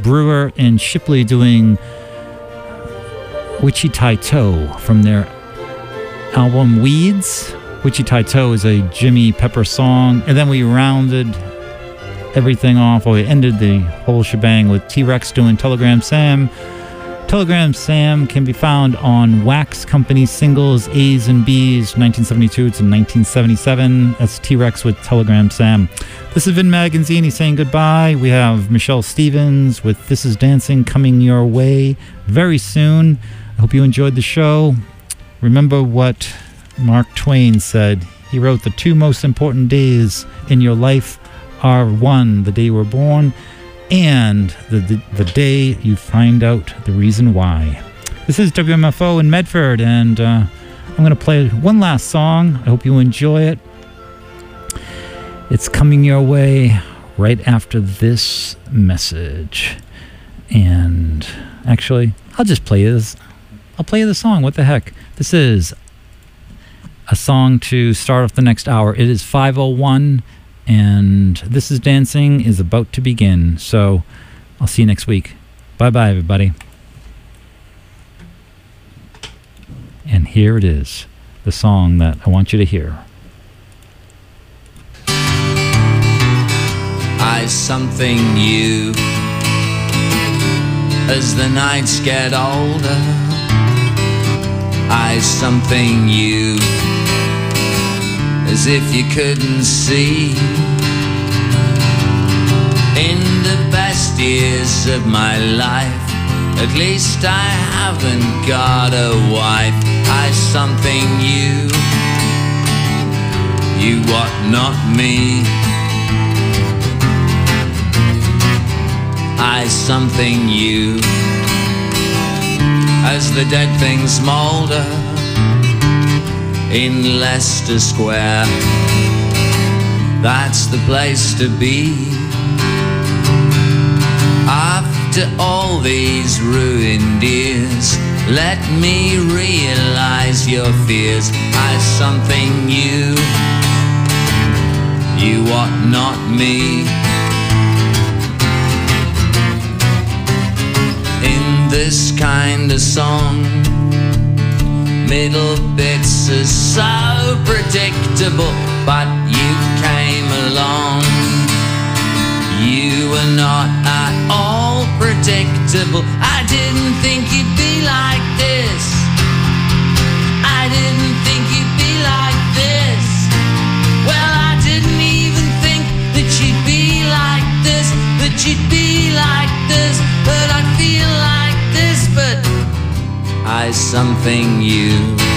Brewer and Shipley doing Wichita Toe from their album Weeds. Wichita Toe is a Jimmy Pepper song. And then we rounded everything off, or we ended the whole shebang with T-Rex doing Telegram Sam. Telegram Sam can be found on Wax Company singles A's and B's 1972 to 1977. That's T-Rex with Telegram Sam. This is Vin Magazzini saying goodbye. We have Michelle Stevens with This Is Dancing coming your way very soon. I hope you enjoyed the show. Remember what Mark Twain said. He wrote, the two most important days in your life are one, the day you were born, and the day you find out the reason why. This is WMFO in Medford, and I'm going to play one last song. I hope you enjoy it. It's coming your way right after this message. And actually, I'll just play this. I'll play the song. What the heck? This is a song to start off the next hour. It is 5:01. And This Is Dancing is about to begin. So I'll see you next week. Bye-bye, everybody. And here it is, the song that I want you to hear. I something new as the nights get older. I something new as if you couldn't see. In the best years of my life, at least I haven't got a wife. I something you what, not me. I something you as the dead things moulder in Leicester Square. That's the place to be. After all these ruined years, let me realize your fears. I something you what, not me. In this kind of song, middle bits are so predictable, but you came along. You were not at all predictable. I didn't think you'd be like this. I didn't think you'd be like this. Well, I didn't even think that you'd be like this, that you'd be like this, that I'd feel like this, but I something you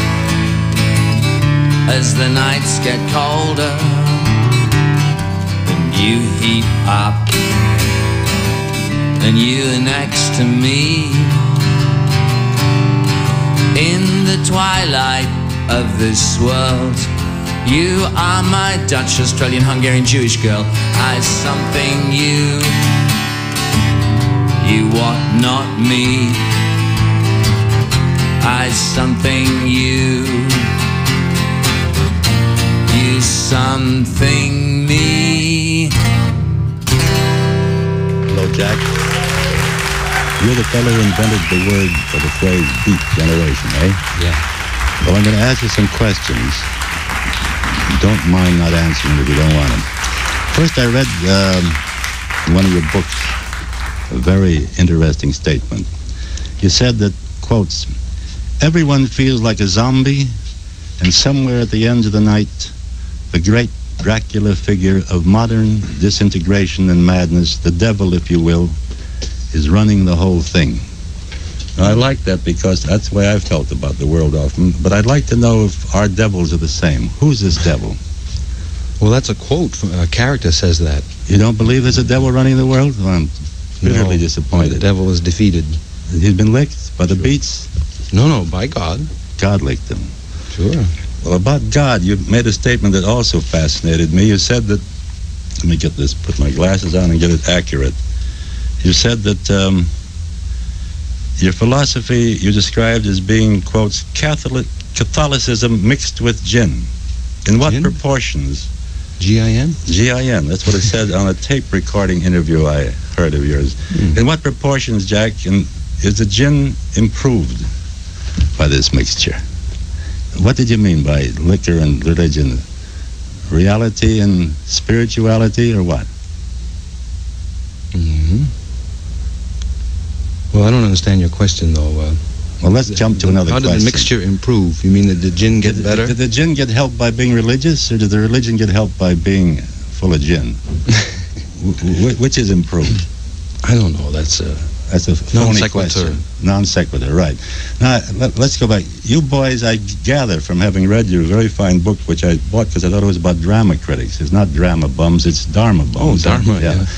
as the nights get colder and you heat up and you are next to me in the twilight of this world. You are my Dutch, Australian, Hungarian, Jewish girl. I something you what, not me. I something you something me. Hello, Jack. You're the fellow who invented the word for the phrase beat generation, eh? Yeah. Well, I'm going to ask you some questions. Don't mind not answering if you don't want them. First, I read in one of your books a very interesting statement. You said that, quotes, everyone feels like a zombie, and somewhere at the end of the night, the great Dracula figure of modern disintegration and madness, the devil, if you will, is running the whole thing. Now, I like that because that's the way I've felt about the world often, but I'd like to know if our devils are the same. Who's this devil? Well, that's a quote from a character says that. You don't believe there's a devil running the world? Well, I'm bitterly disappointed. The devil is defeated. He's been licked by the beats? No, by God. God licked him. Sure. Well, about God, you made a statement that also fascinated me. You said that, let me get this, put my glasses on and get it accurate. You said that your philosophy you described as being, quotes, Catholicism mixed with gin. In what proportions? G-I-N? G-I-N. That's what it said on a tape recording interview I herd of yours. In what proportions, Jack, and is the gin improved by this mixture? What did you mean by liquor and religion? Reality and spirituality, or what? Well, I don't understand your question, though. Well, let's jump to another question. How did the mixture improve? You mean that the gin get better? Did the gin get helped by being religious, or did the religion get helped by being full of gin? Which is improved? I don't know. That's a phony question. Non sequitur, right. Now, let's go back. You boys, I gather from having read your very fine book, which I bought because I thought it was about drama critics. It's not drama bums, it's Dharma bums. Oh, Dharma, yeah.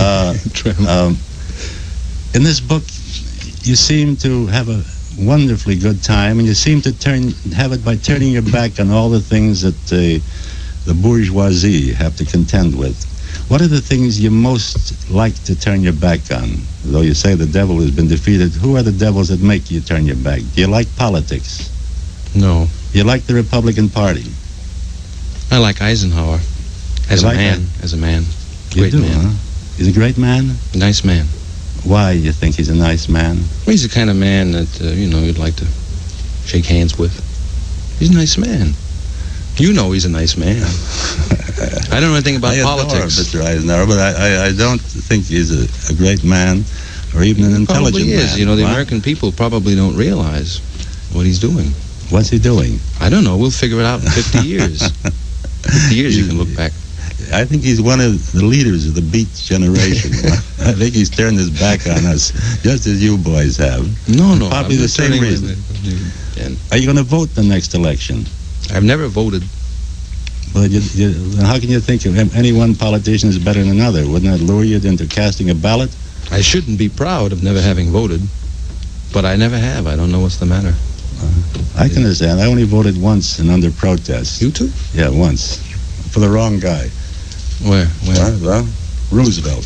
In this book, you seem to have a wonderfully good time, and you seem to have it by turning your back on all the things that the bourgeoisie have to contend with. What are the things you most like to turn your back on? Though you say the devil has been defeated, who are the devils that make you turn your back? Do you like politics? No. You like the Republican Party? I like Eisenhower as a man. As a man. Great man. Huh? He's a great man? Nice man. Why you think he's a nice man? Well, he's the kind of man that, you'd like to shake hands with. He's a nice man. You know he's a nice man. I don't know anything about politics. Mr. Eisenhower, but I don't think he's a great man or even an intelligent man. Probably is. Man. The American people probably don't realize what he's doing. What's he doing? I don't know. We'll figure it out in 50 years. 50 years you can look back. I think he's one of the leaders of the Beat generation. I think he's turned his back on us, just as you boys have. No. Probably the same reason. Are you going to vote the next election? I've never voted. Well, how can you think of any one politician is better than another? Wouldn't that lure you into casting a ballot? I shouldn't be proud of never having voted, but I never have. I don't know what's the matter. I can understand. I only voted once and under protest. You too? Yeah, once. For the wrong guy. Where? Well, Roosevelt.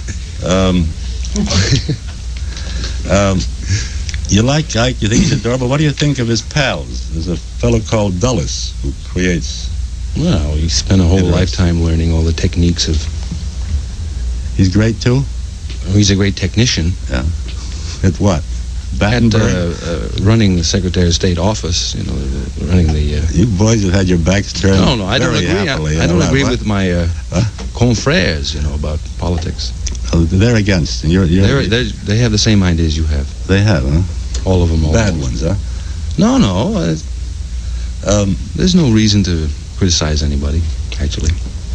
You like Ike, you think he's adorable. What do you think of his pals? There's a fellow called Dulles who creates... Well, he spent a whole lifetime learning all the techniques of... He's great, too? He's a great technician. Yeah. At what? Battenberg? At running the Secretary of State office, running the... You boys have had your backs turned. No, I don't agree. Happily, I don't agree with my confrères, about politics. Oh, they're against, and they have the same ideas you have. They have, huh? All of them. Bad ones, huh? No. There's no reason to criticize anybody, actually.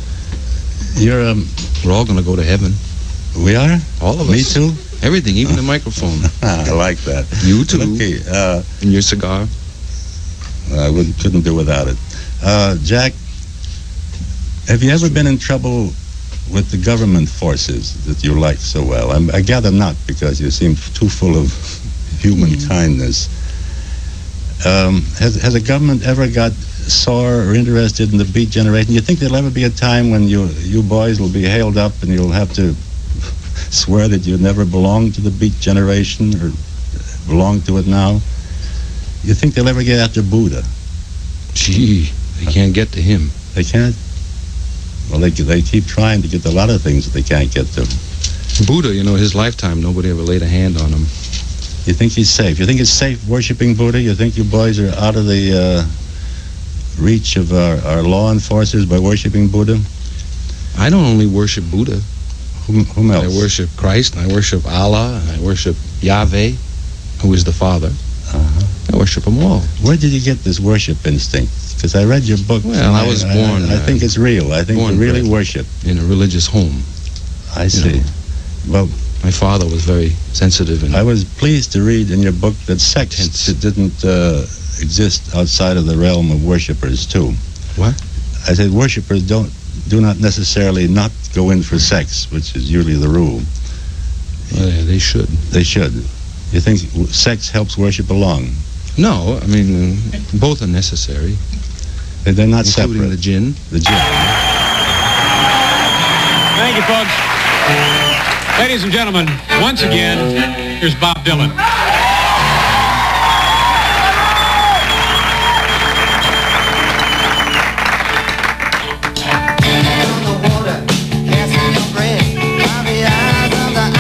We're all going to go to heaven. We are? All of us. Me too? Everything, even the microphone. I like that. You too. Okay, and your cigar. I couldn't do without it. Jack, have you ever been in trouble with the government forces that you like so well? I gather not, because you seem too full of human kindness. Has a government ever got sore or interested in the Beat generation? You think there'll ever be a time when you boys will be hailed up and you'll have to swear that you never belonged to the Beat generation or belong to it now? You think they'll ever get after Buddha? Gee, they can't get to him. They can't? Well, they keep trying to get to a lot of things that they can't get to. Buddha, his lifetime, nobody ever laid a hand on him. You think he's safe? You think it's safe worshiping Buddha? You think you boys are out of the reach of our law enforcers by worshiping Buddha? I don't only worship Buddha. Whom else? I worship Christ, and I worship Allah, and I worship Yahweh, who is the Father. I worship them all. Where did you get this worship instinct? Because I read your book. Well, I was born... I think it's real. I think you really worship. In a religious home. I see. Well, my father was very sensitive. And I was pleased to read in your book that sex didn't exist outside of the realm of worshipers, too. What? I said worshipers do not necessarily not go in for sex, which is usually the rule. Well, yeah, they should. They should. You think sex helps worship along? No, both are necessary. They're not including separate. the gin. The gin. Thank you, folks. Ladies and gentlemen, once again, here's Bob Dylan. On the water, casting your breath, by the eyes of the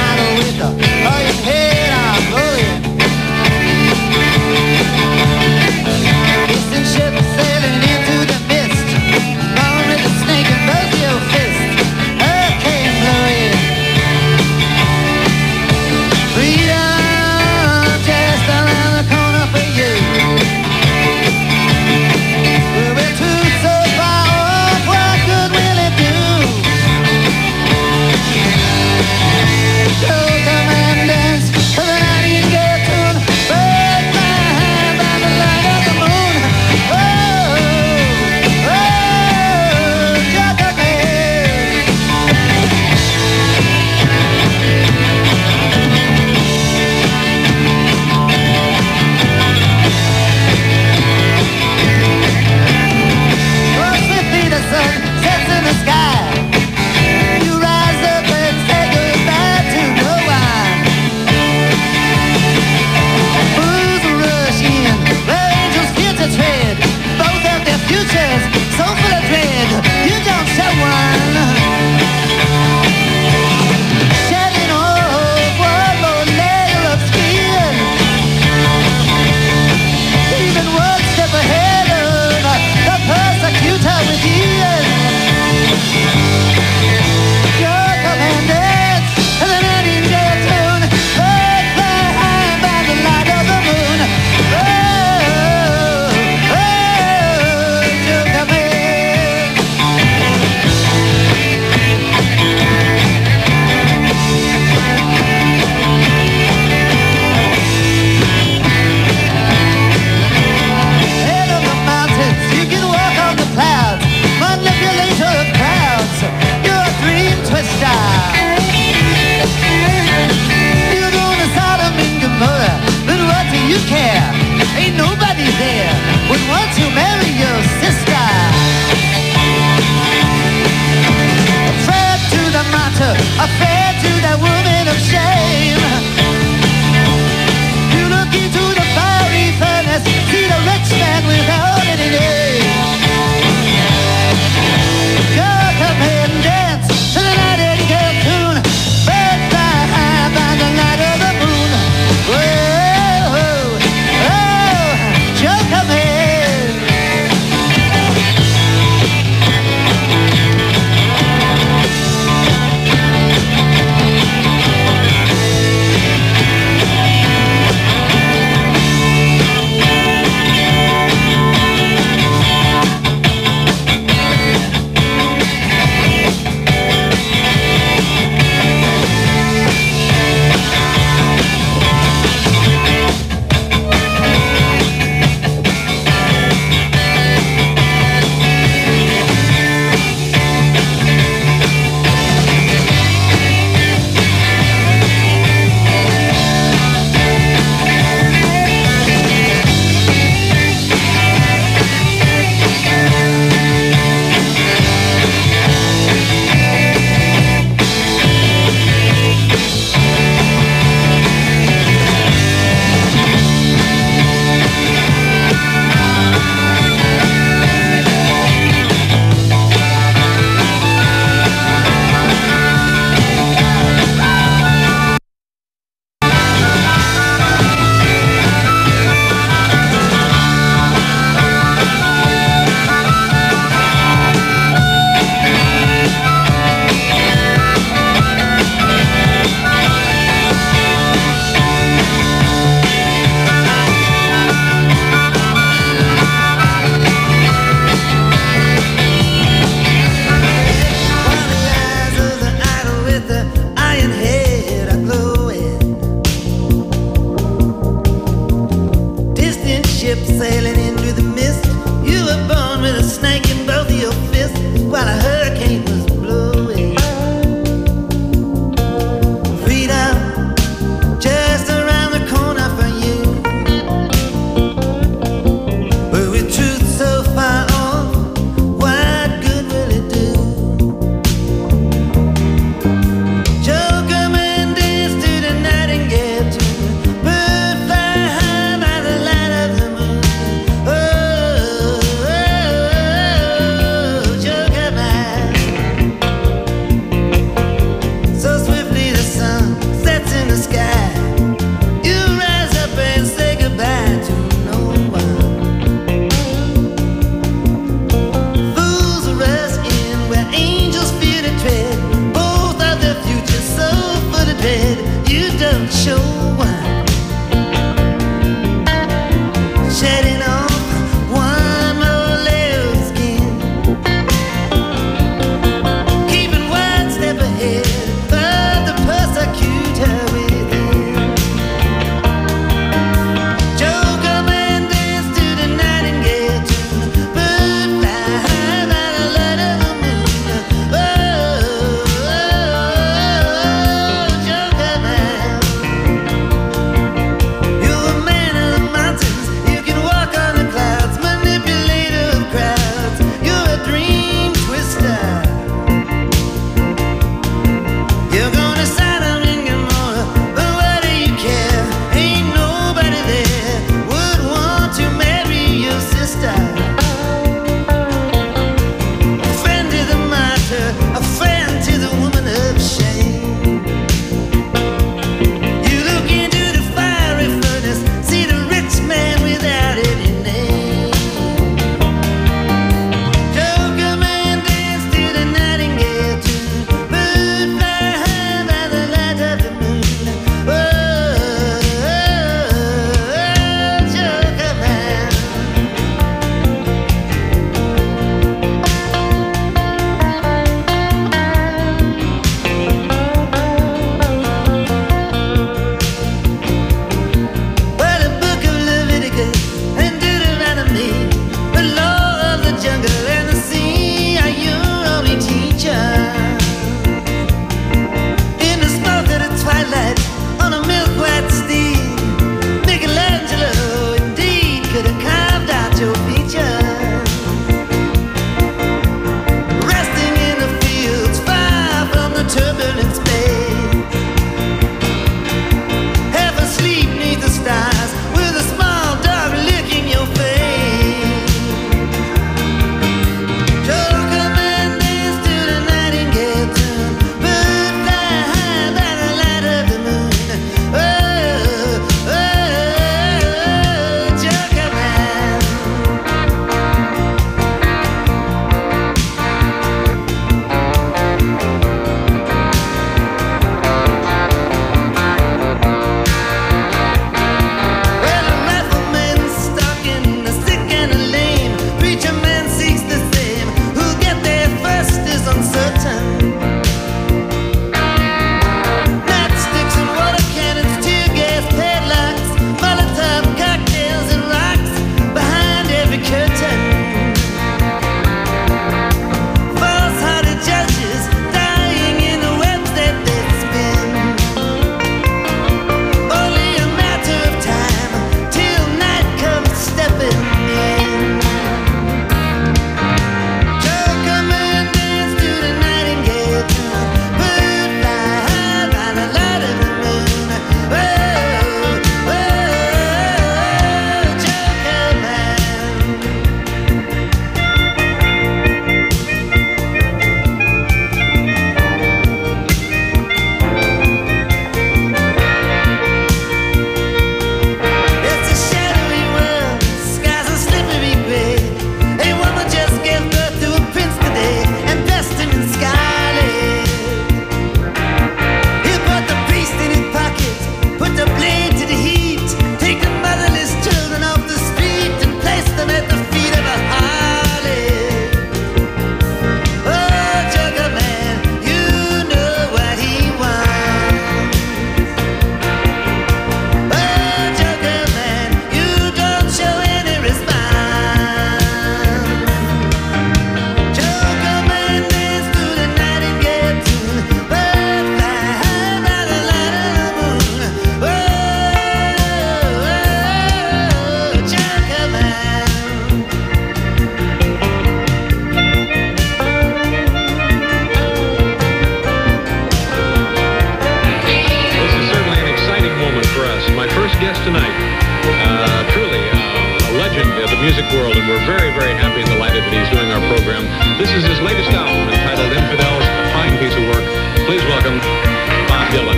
music world, and we're very, very happy and delighted that he's doing our program. This is his latest album entitled Infidels, a fine piece of work. Please welcome Bob Dylan.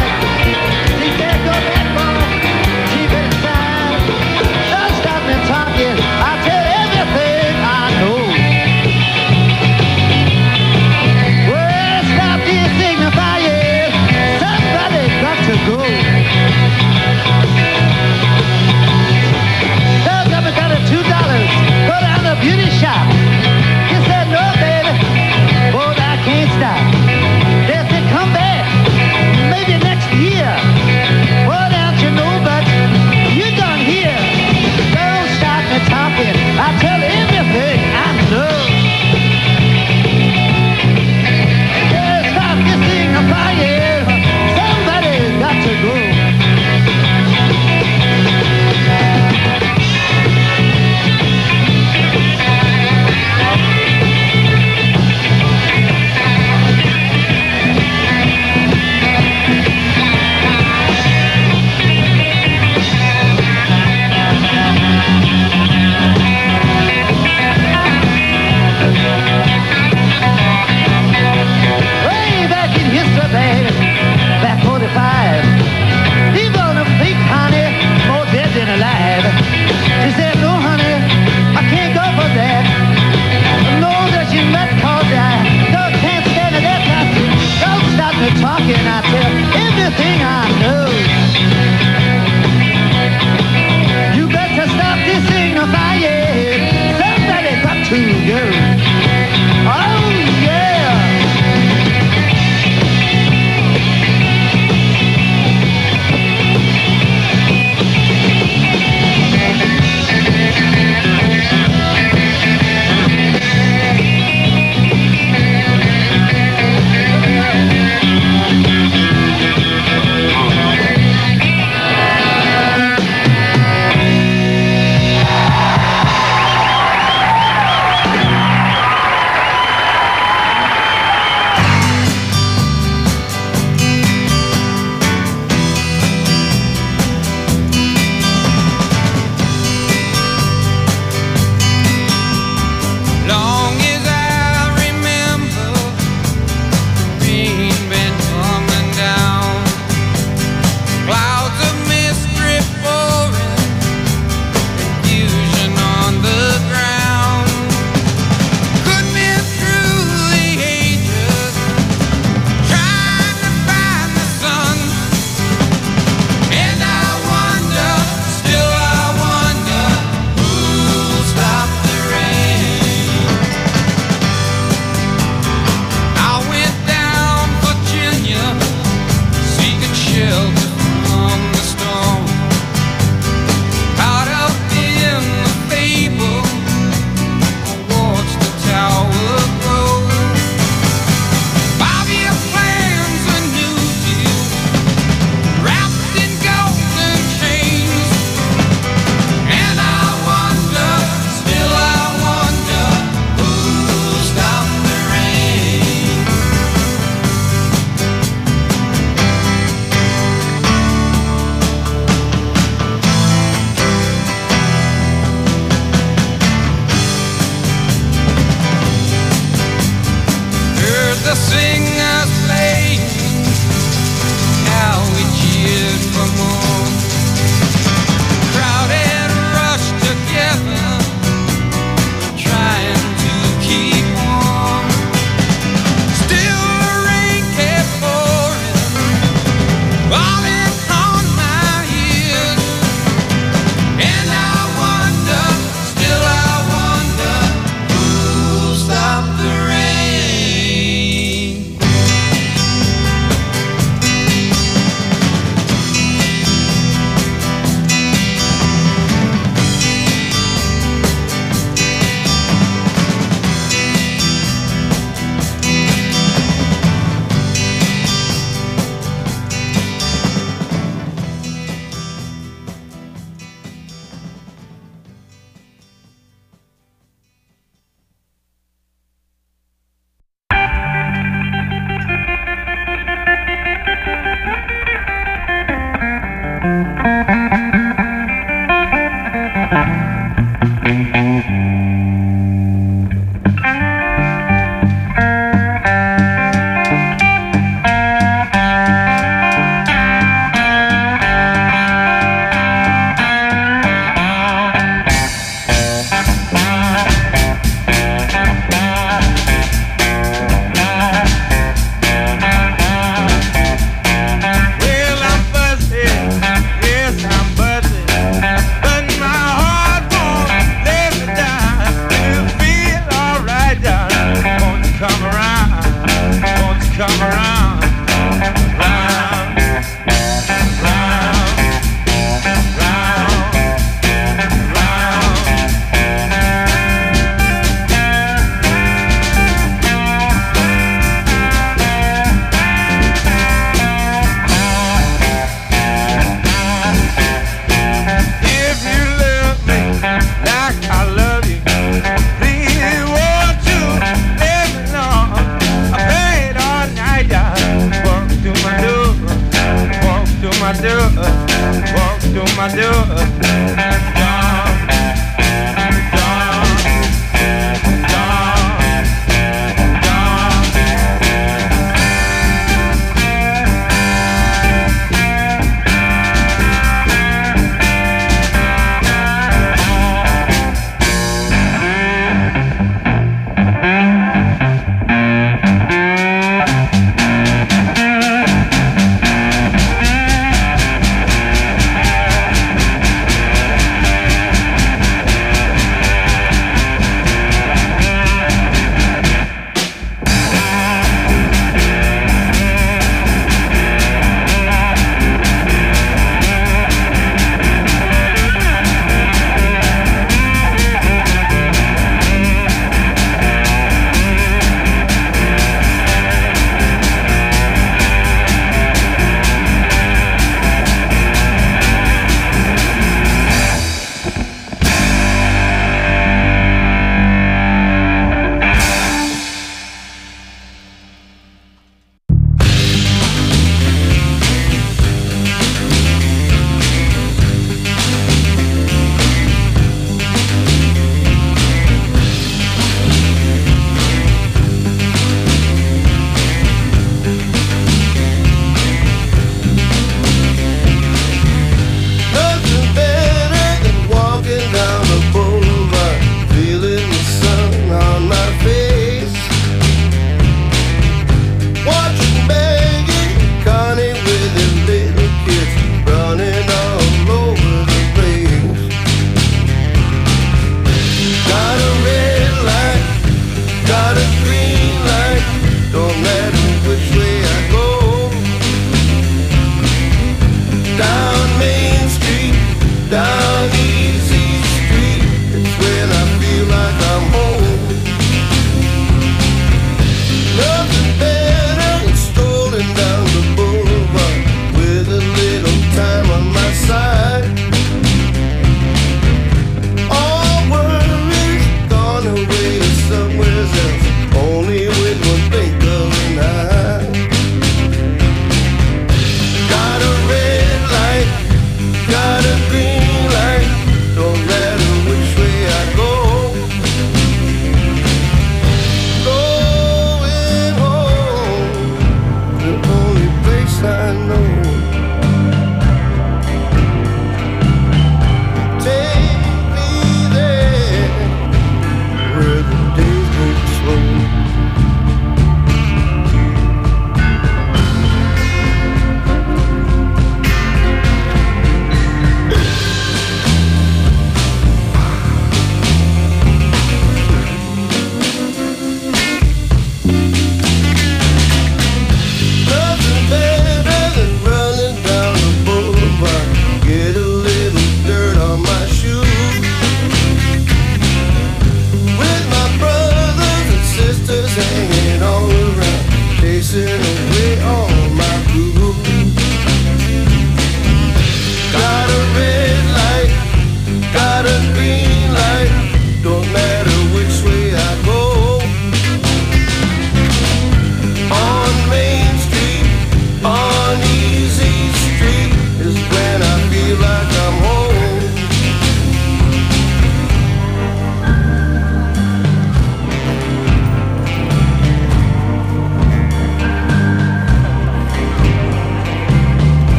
Stop me, it. I'll tell everything I know. Yeah, stop kissing a fire. Somebody's got to go.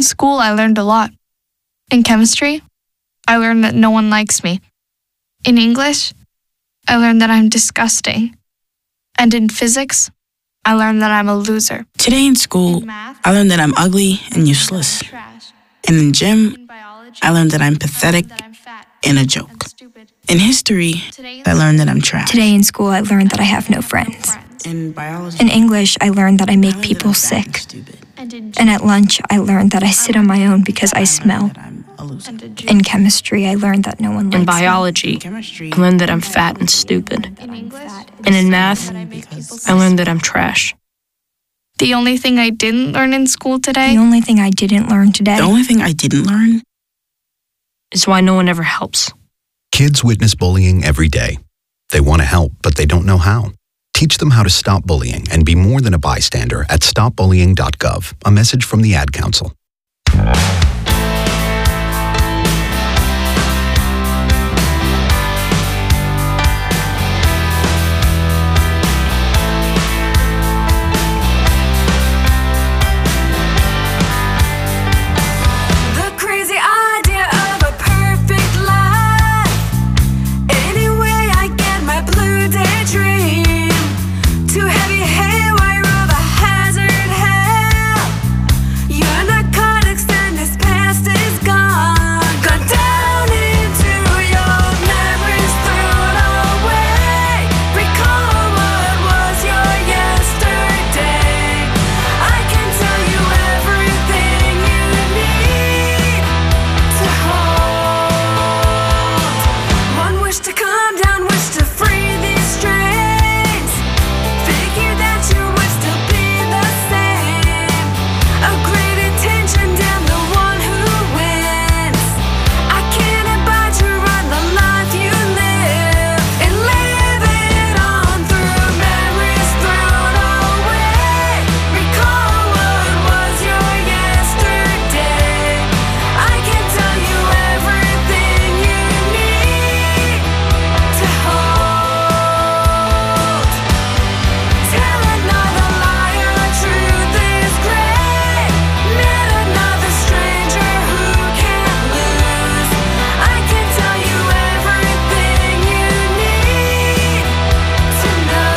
In school, I learned a lot. In chemistry, I learned that no one likes me. In English, I learned that I'm disgusting. And in physics, I learned that I'm a loser. Today in school, In math, I learned that I'm ugly and useless. trash. And in gym, In biology, I learned that I'm pathetic that I'm fat and a and joke. stupid. In history, Today I learned that I'm trash. Today in school, I learned that I have no friends. In biology, In English, I learned that I I make learned people that I'm fat and sick. stupid. And in And at lunch, I learned that I sit on my own because I smell. That I'm a loser. In chemistry, I learned that no one likes In me. biology, In chemistry, I learned that I'm fat and stupid. In English, And in math, that I make people I learned that I'm trash. The only thing I didn't learn in school today The only thing I didn't learn today the only thing I didn't learn Is why no one ever helps. Kids witness bullying every day. They want to help, but they don't know how. Teach them how to stop bullying and be more than a bystander at stopbullying.gov. A message from the Ad Council. The crazy idea of a perfect life. Anyway, I get my blue daydream. Too heavy haywire of a hazard hell. Your narcotics and this past is gone. Gone down into your memories, thrown away. Recall what was your yesterday. I can tell you everything you need to hold. One wish to calm down, wish to free these strains. Figure that you would still be the same. A great intention, damn the one who wins. I can't abide to run the life you live and live it on through memories thrown away. Recall what was your yesterday. I can tell you everything you need to hold. Tell another liar, truth is great. Met another stranger who can't lose. I can tell you everything you need to know.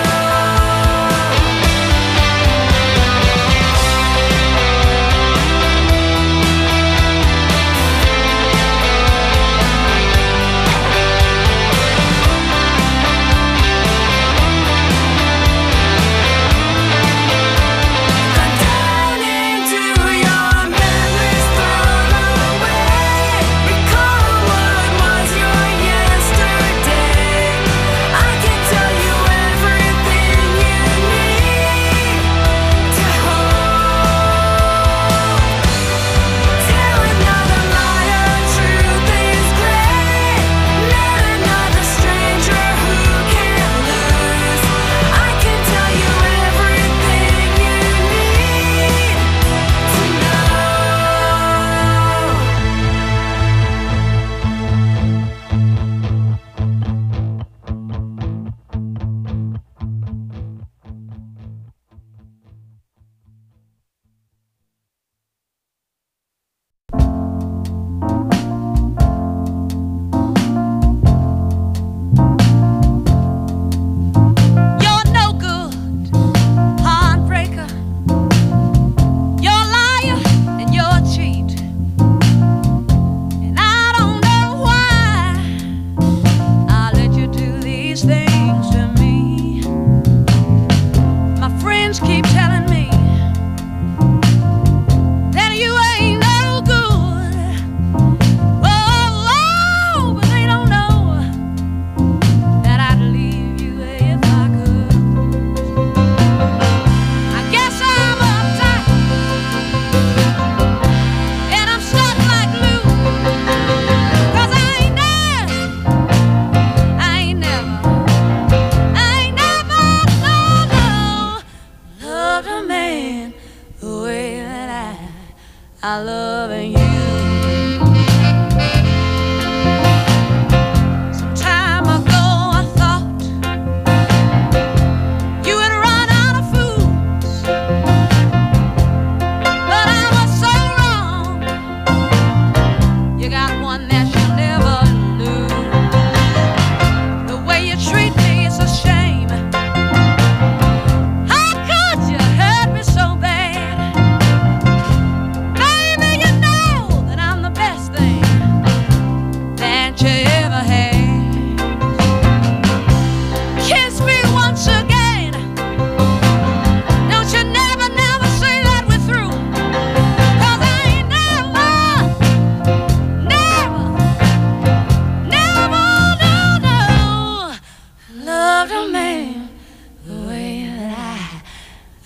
Down into your memories, thrown away. Recall what was your yesterday. I can tell you everything you need to hold. Tell another liar, truth is great. Met another stranger who can't lose. I can tell you everything you need to know. You're no good, heartbreaker. You're a liar and you're a cheat. And I don't know why I let you do these things to me. My friends keep telling me that you ain't no good. Oh, but they don't know that I'd leave you if I could. I guess I'm uptight and I'm stuck like glue. 'Cause I ain't never loved a man the way that I love you. Some time ago I thought you had run out of fools, but I was so wrong.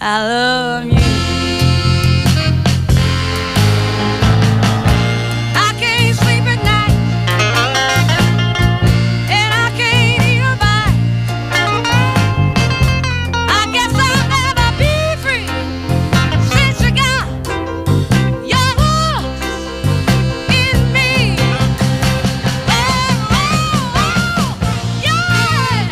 I love you. I can't sleep at night, and I can't eat a bite. I guess I'll never be free since you got your love in me. Oh, oh, oh, yeah,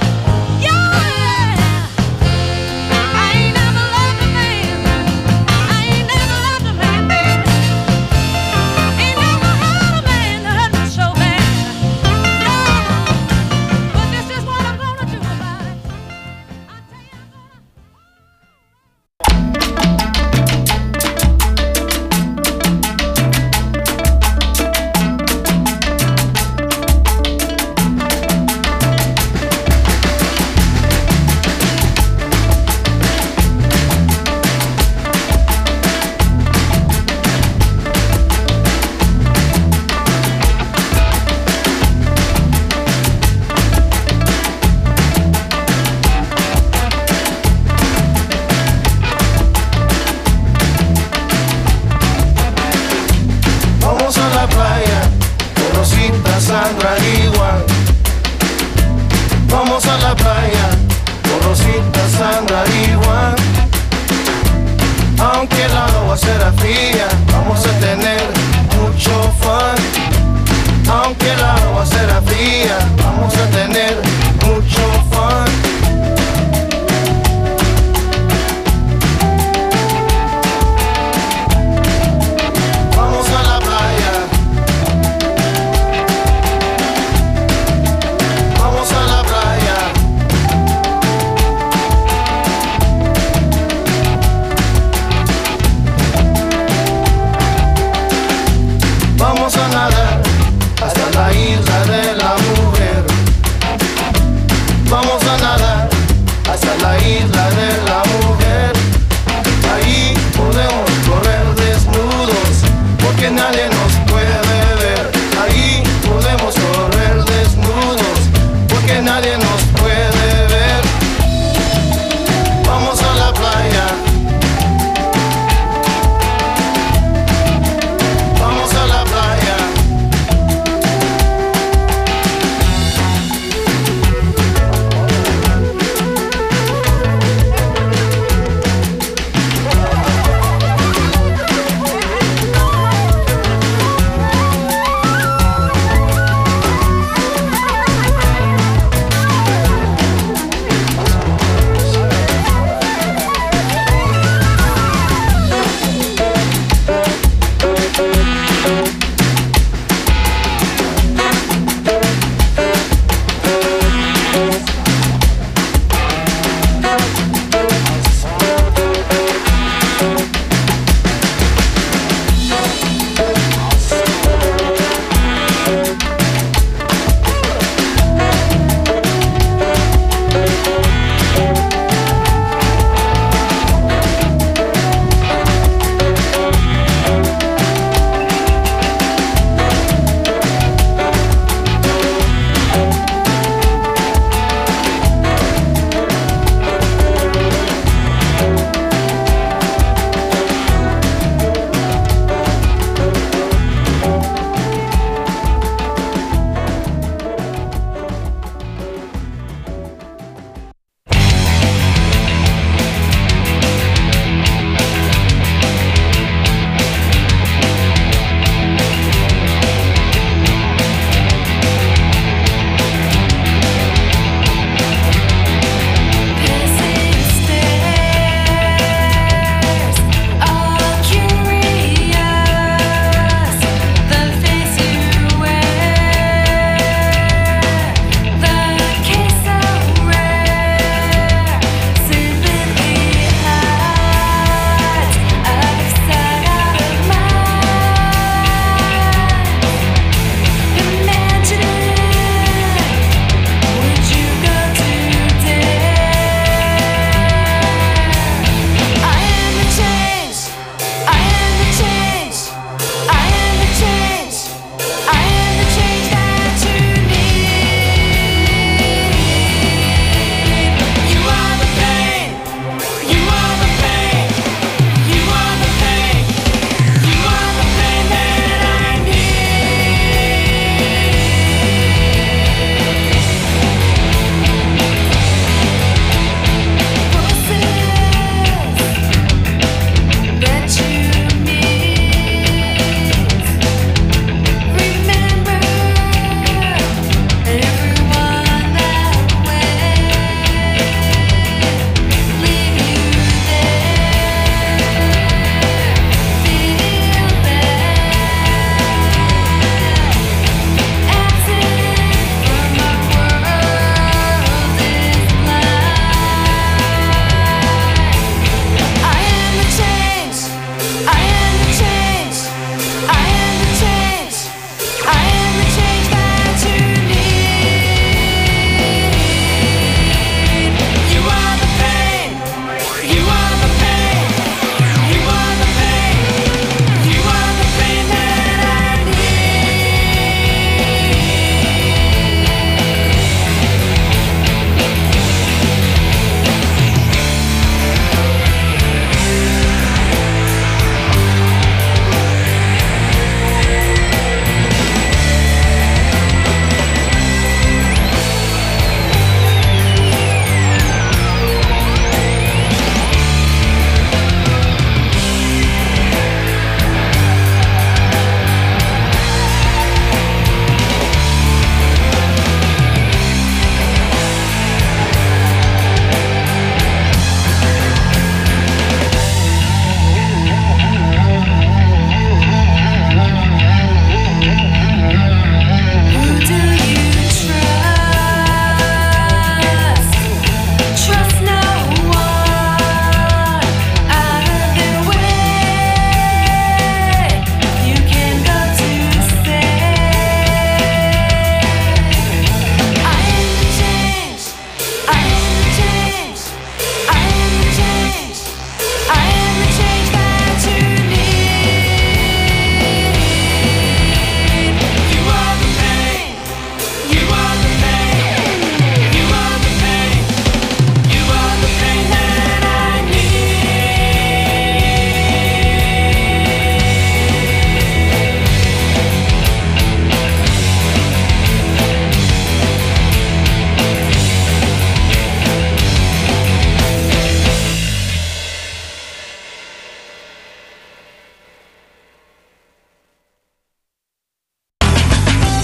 yeah. I ain't never loved a man. I ain't never loved a man, baby. Ain't never had a man that hurt me so bad. No, but this is what I'm gonna do about it. I tell you, Vamos a la playa, con Rosita, Sandra y Juan. Vamos a la playa, con Rosita, Sandra y Juan. Aunque el agua será fría, vamos a tener mucho fun. Aunque el agua será fría, vamos a tener mucho fun. Vamos a la playa. Vamos a la playa. Vamos a nadar hasta la isla de la mujer.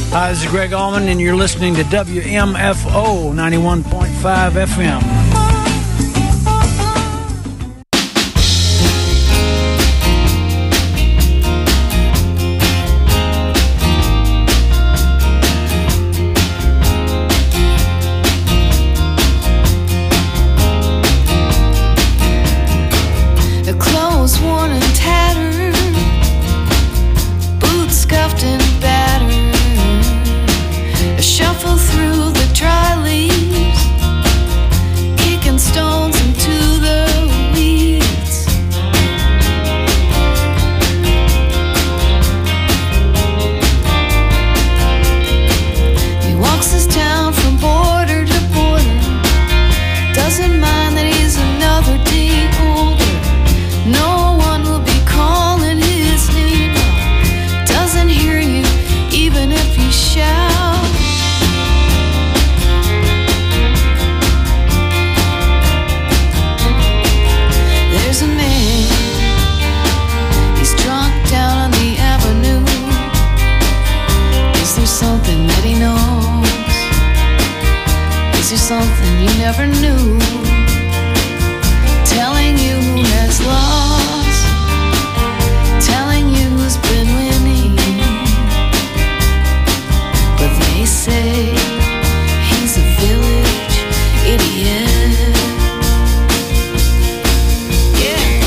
Hi, this is Greg Allman, and you're listening to WMFO 91.5 FM. The clothes worn and tattered, boots scuffed and battered. I shuffle through the dry leaves, kicking stones into the weeds. He walks his town from border to border, doesn't mind that he's another day older. No one will be calling his name, doesn't hear you even if you shout. There's a man, he's drunk down on the avenue. Is there something that he knows? Is there something you never knew? Telling you who has lost, telling you who's been winning. But they say he's a village idiot. Yeah.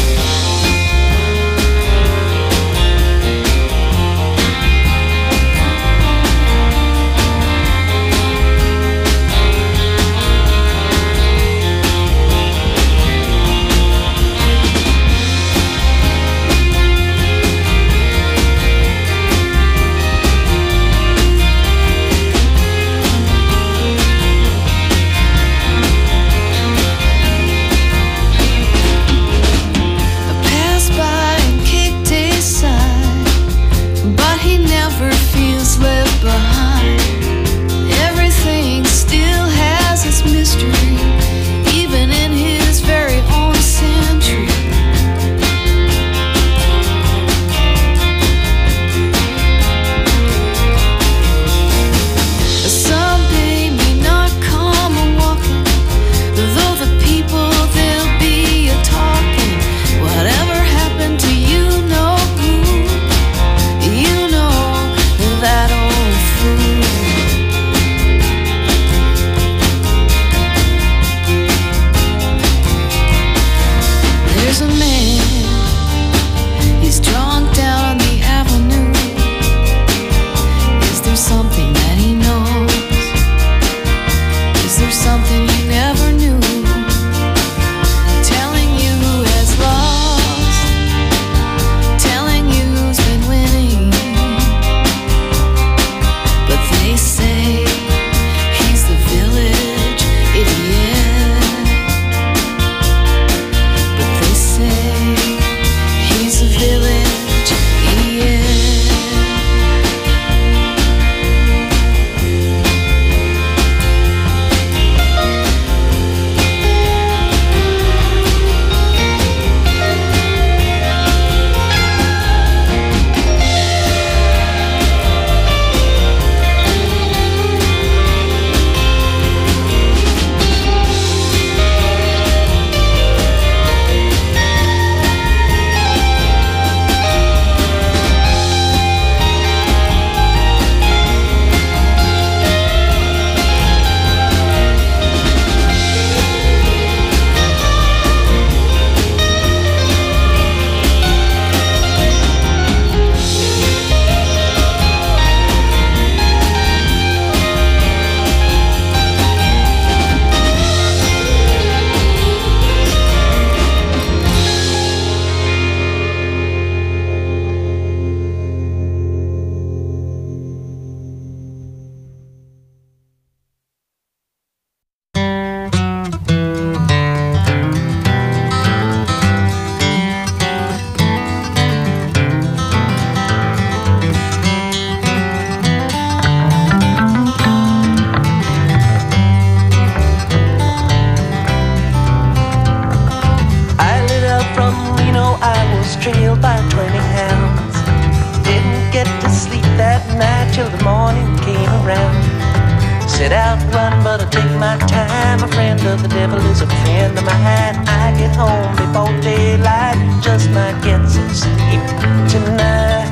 trailed by 20 hounds. Didn't get to sleep that night till the morning came around. Set out run, but I take my time. A friend of the devil is a friend of mine. I get home before daylight, just might get some sleep tonight.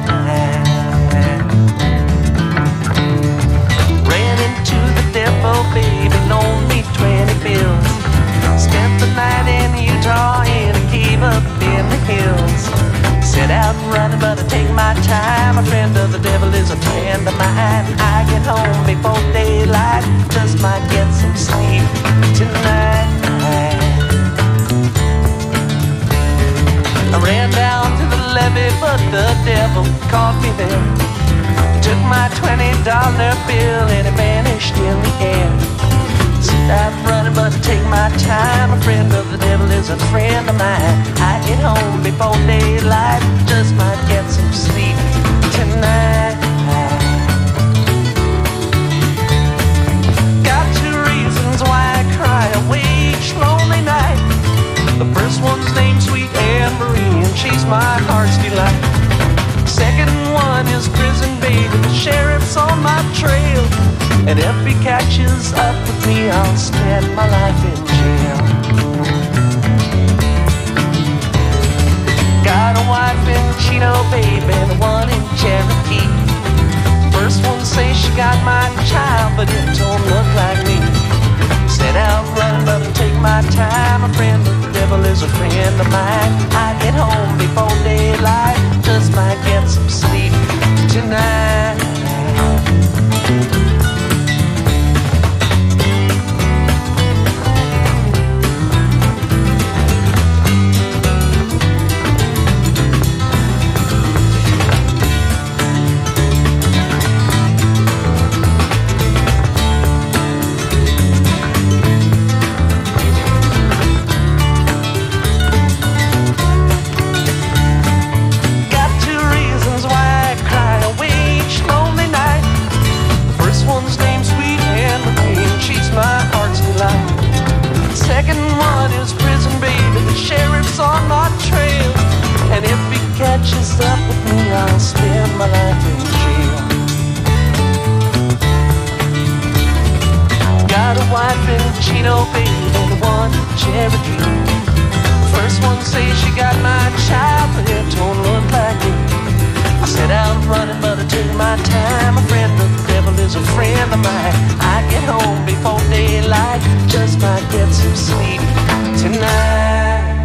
Ran into the devil, baby, loaned me 20 bills. Spent the night in Utah in a cave up in the hills. Set out running, but I take my time. A friend of the devil is a friend of mine. I get home before daylight, just might get some sleep tonight. I ran down to the levee, but the devil caught me there. Took my $20 bill and it vanished in the air. Set out running, but I take my time. A friend of the devil is a friend of mine. I get home before daylight, just might get some sleep tonight. Got two reasons why I cry away each lonely night. The first one's named Sweet Anne Marie, and she's my heart's delight. Second one is prison baby, the sheriff's on my trail. And if he catches up with me, I'll spend my life in jail. Got a wife in Chino, baby, and one in Cherokee. First one says she got my child, but it don't look like me. Set out running, but I take my time. A friend of the devil is a friend of mine. I get home before daylight, just might get some sleep tonight. Second one is prison baby, the sheriff's on my trail. And if he catches up with me, I'll spend my life in jail. Got a wife in Chino, baby, and one in Cherokee. First one says she got my child, but it don't look like it. I set out running, but I took my time. A friend of the devil is a friend of mine. I get home before daylight, just might get some sleep tonight.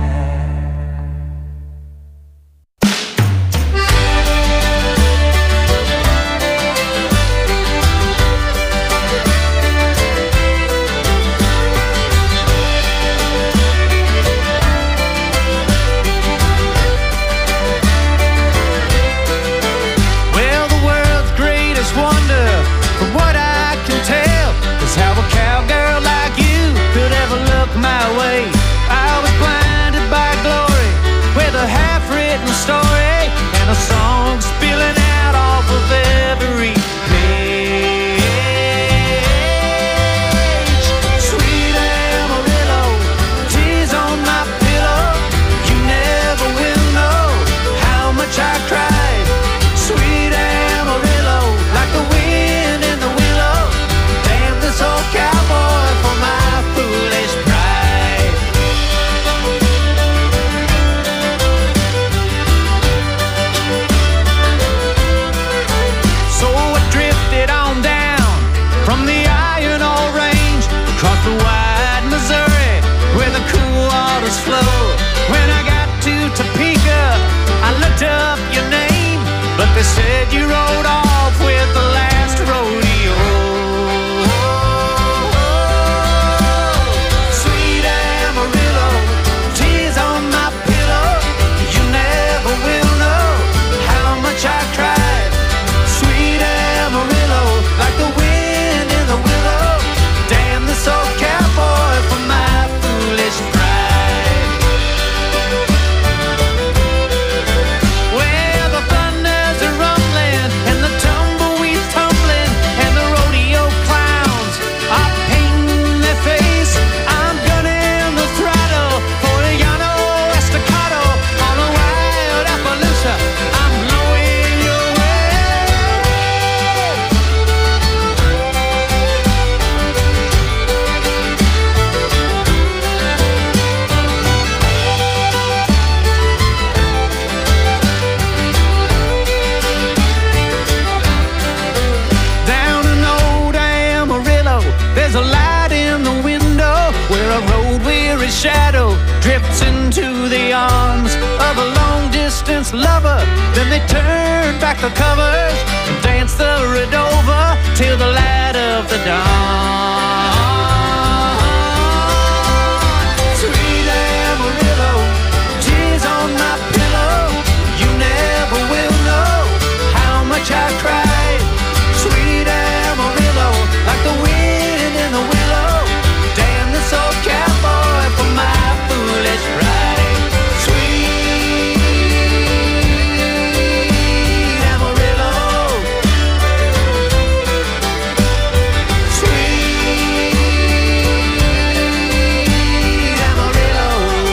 Said you rode off with the last rodeo. Sweet Amarillo, tears on my pillow. You never will know how much I cried. Sweet Amarillo, like the wind in the willow. Damn this old cowboy for my foolish pride. Well, the thunders are rumbling into the arms of a long-distance lover. Then they turn back the covers and dance the Redova till the light of the dawn. Sweet Amarillo, tears on my pillow. You never will know how much I cried. Sweet Amarillo, like the wind in the willow. Damn this old cowboy for my foolish pride. Sweet Amarillo, sweet Amarillo.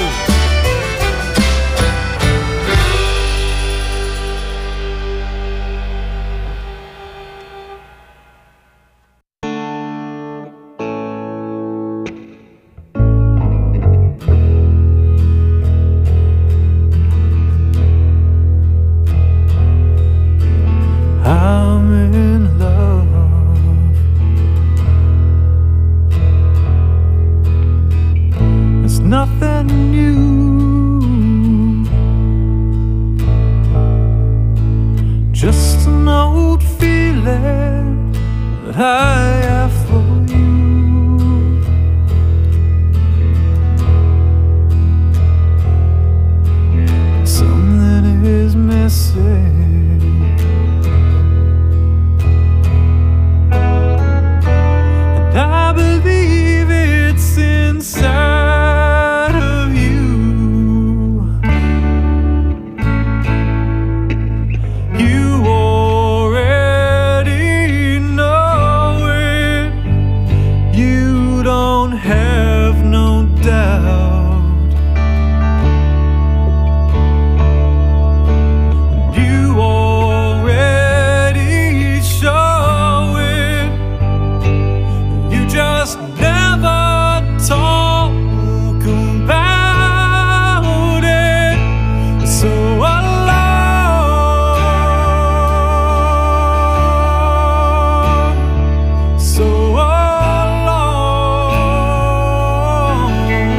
I'm in love. It's nothing new, just an old feeling that I have for you. Something is missing. I believe it's inside of you. You already know it. You don't have no doubt. You already show it. You just never talk about it. So alone, so alone.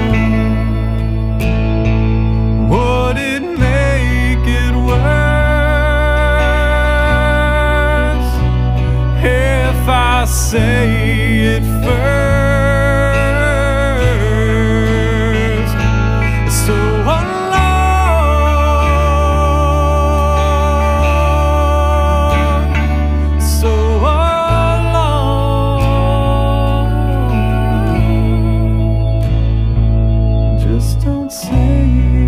Would it make it worse if I say it first? So alone, so alone. Just don't say it.